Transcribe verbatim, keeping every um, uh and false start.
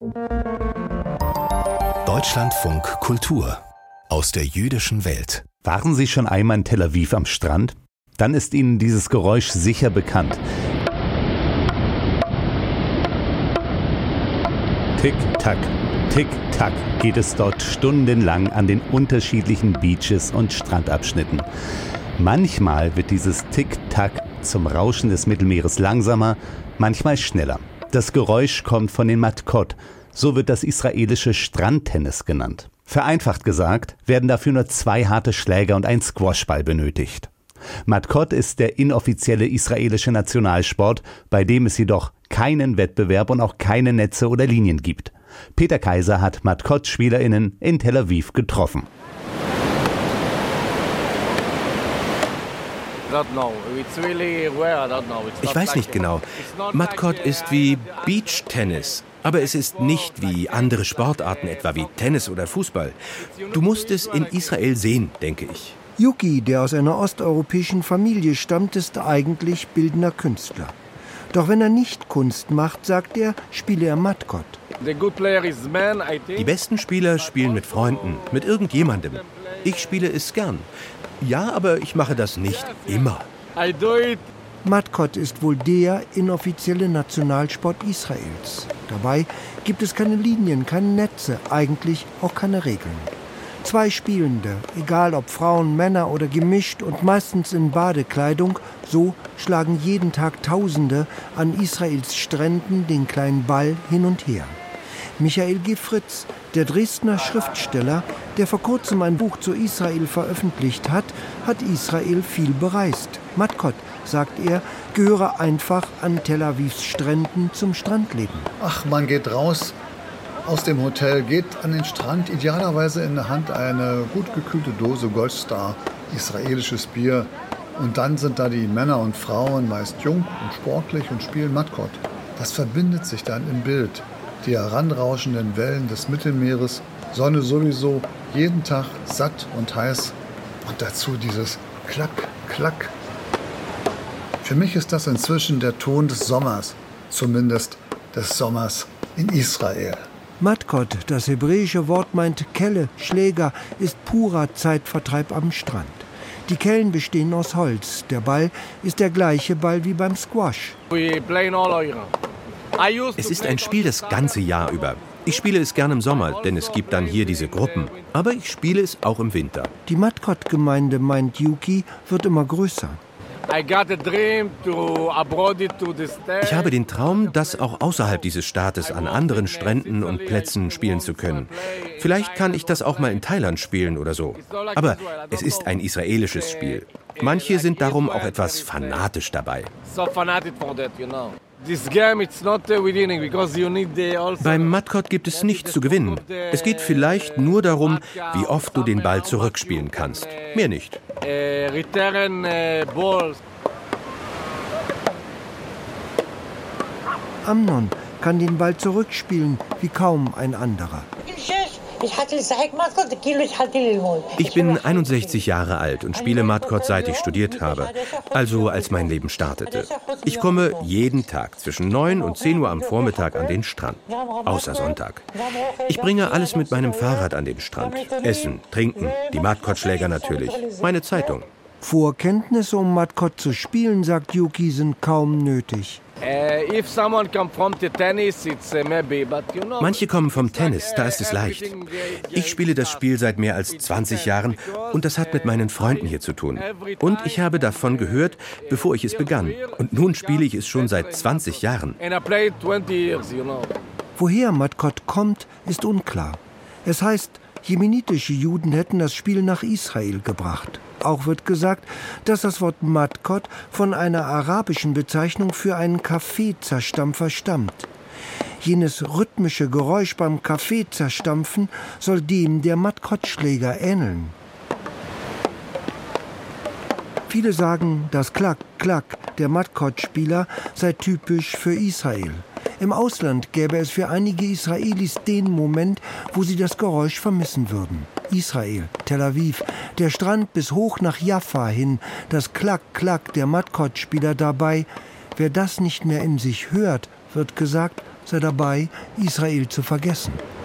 Deutschlandfunk Kultur aus der jüdischen Welt. Waren Sie schon einmal in Tel Aviv am Strand? Dann ist Ihnen dieses Geräusch sicher bekannt. Tick-Tack, Tick-Tack geht es dort stundenlang an den unterschiedlichen Beaches und Strandabschnitten. Manchmal wird dieses Tick-Tack zum Rauschen des Mittelmeeres langsamer, manchmal schneller. Das Geräusch kommt von den Matkot, so wird das israelische Strandtennis genannt. Vereinfacht gesagt, werden dafür nur zwei harte Schläger und ein Squashball benötigt. Matkot ist der inoffizielle israelische Nationalsport, bei dem es jedoch keinen Wettbewerb und auch keine Netze oder Linien gibt. Peter Kaiser hat Matkot-SpielerInnen in Tel Aviv getroffen. Ich weiß nicht genau. Matkot ist wie Beachtennis, aber es ist nicht wie andere Sportarten, etwa wie Tennis oder Fußball. Du musst es in Israel sehen, denke ich. Yuki, der aus einer osteuropäischen Familie stammt, ist eigentlich bildender Künstler. Doch wenn er nicht Kunst macht, sagt er, spiele er Matkot. Die besten Spieler spielen mit Freunden, mit irgendjemandem. Ich spiele es gern. Ja, aber ich mache das nicht immer. Matkot ist wohl der inoffizielle Nationalsport Israels. Dabei gibt es keine Linien, keine Netze, eigentlich auch keine Regeln. Zwei Spielende, egal ob Frauen, Männer oder gemischt und meistens in Badekleidung, so schlagen jeden Tag Tausende an Israels Stränden den kleinen Ball hin und her. Michael G. Fritz, der Dresdner Schriftsteller, der vor kurzem ein Buch zu Israel veröffentlicht hat, hat Israel viel bereist. Matkot, sagt er, gehöre einfach an Tel Avivs Stränden zum Strandleben. Ach, man geht raus aus dem Hotel, geht an den Strand, idealerweise in der Hand eine gut gekühlte Dose Goldstar, israelisches Bier. Und dann sind da die Männer und Frauen, meist jung und sportlich, und spielen Matkot. Das verbindet sich dann im Bild. Die heranrauschenden Wellen des Mittelmeeres, Sonne sowieso, jeden Tag satt und heiß. Und dazu dieses Klack, Klack. Für mich ist das inzwischen der Ton des Sommers, zumindest des Sommers in Israel. Matkot, das hebräische Wort meint Kelle, Schläger, ist purer Zeitvertreib am Strand. Die Kellen bestehen aus Holz. Der Ball ist der gleiche Ball wie beim Squash. Es ist ein Spiel das ganze Jahr über. Ich spiele es gern im Sommer, denn es gibt dann hier diese Gruppen. Aber ich spiele es auch im Winter. Die Matkot-Gemeinde, meint Yuki, wird immer größer. Ich habe den Traum, das auch außerhalb dieses Staates an anderen Stränden und Plätzen spielen zu können. Vielleicht kann ich das auch mal in Thailand spielen oder so. Aber es ist ein israelisches Spiel. Manche sind darum auch etwas fanatisch dabei. Beim Matkot gibt es nichts zu gewinnen. Es geht vielleicht nur darum, wie oft du den Ball zurückspielen kannst. Mehr nicht. Amnon kann den Ball zurückspielen wie kaum ein anderer. Ich bin einundsechzig Jahre alt und spiele Matkot, seit ich studiert habe, also als mein Leben startete. Ich komme jeden Tag zwischen neun und zehn Uhr am Vormittag an den Strand, außer Sonntag. Ich bringe alles mit meinem Fahrrad an den Strand. Essen, trinken, die Matkot-Schläger natürlich, meine Zeitung. Vorkenntnisse, um Matkot zu spielen, sagt Yuki, sind kaum nötig. Manche kommen vom Tennis, da ist es leicht. Ich spiele das Spiel seit mehr als zwanzig Jahren und das hat mit meinen Freunden hier zu tun. Und ich habe davon gehört, bevor ich es begann. Und nun spiele ich es schon seit zwanzig Jahren. Woher Matkot kommt, ist unklar. Es heißt, jemenitische Juden hätten das Spiel nach Israel gebracht. Auch wird gesagt, dass das Wort Matkot von einer arabischen Bezeichnung für einen Kaffeezerstampfer stammt. Jenes rhythmische Geräusch beim Kaffeezerstampfen soll dem der Matkot-Schläger ähneln. Viele sagen, das Klack, Klack der Matkot-Spieler sei typisch für Israel. Im Ausland gäbe es für einige Israelis den Moment, wo sie das Geräusch vermissen würden. Israel, Tel Aviv, der Strand bis hoch nach Jaffa hin, das Klack, Klack der Matkot-Spieler dabei. Wer das nicht mehr in sich hört, wird gesagt, sei dabei, Israel zu vergessen.